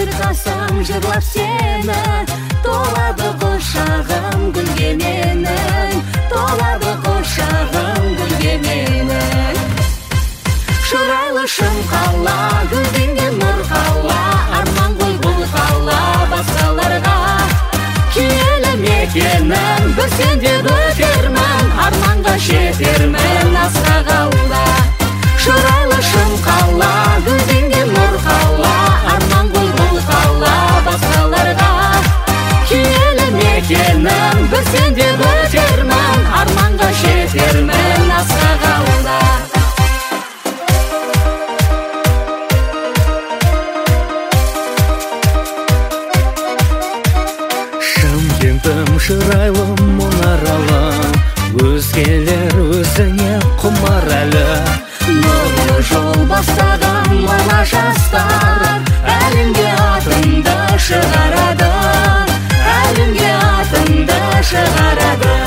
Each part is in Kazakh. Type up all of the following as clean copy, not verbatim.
шақырсам жырлап сені, толады құшағым гүлге менің, толады құшағым гүлге менің. Шырайлы шым қала, гүлденген нұр қала, арман ғой бұл қала басқаларға. Киелі мекенім, бір сенде өтермін, арманға жетермін асқақ алда. Шырайлы шым қала, гүлденген нұр қала, арман ғой бұл қала басқаларға. Киелі мекенім, бір сенде өтермін, арманға жетермін асқақ алда. Шымкентім шырайлы мұнаралы, өзгелер өзіңе құмар әлі. Нұрлы жол бастаған бала жастар, әлемге атыңды шығарады, әлемге атыңды шығарады.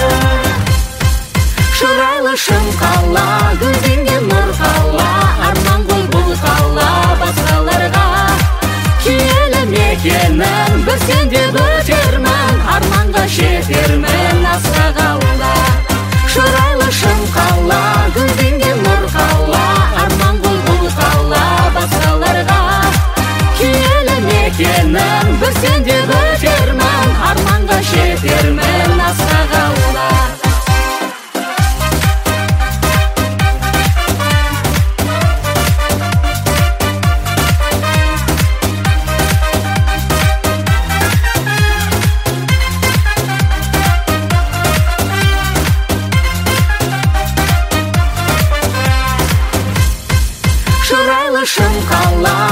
Шырайлы шым қала, гүлденген нұр қала, арман ғой бұл қала басқаларға. Киелі мекенім, бір сенде өтермін, арманға жетермін асқақ алда. Шырайлы шым қала, гүлденген нұр қала, арман ғой бұл қала басқаларға. Киелі мекенім, бір сенде өтермін, арманға жетермін асқақ алда. Шырайлы шым қала,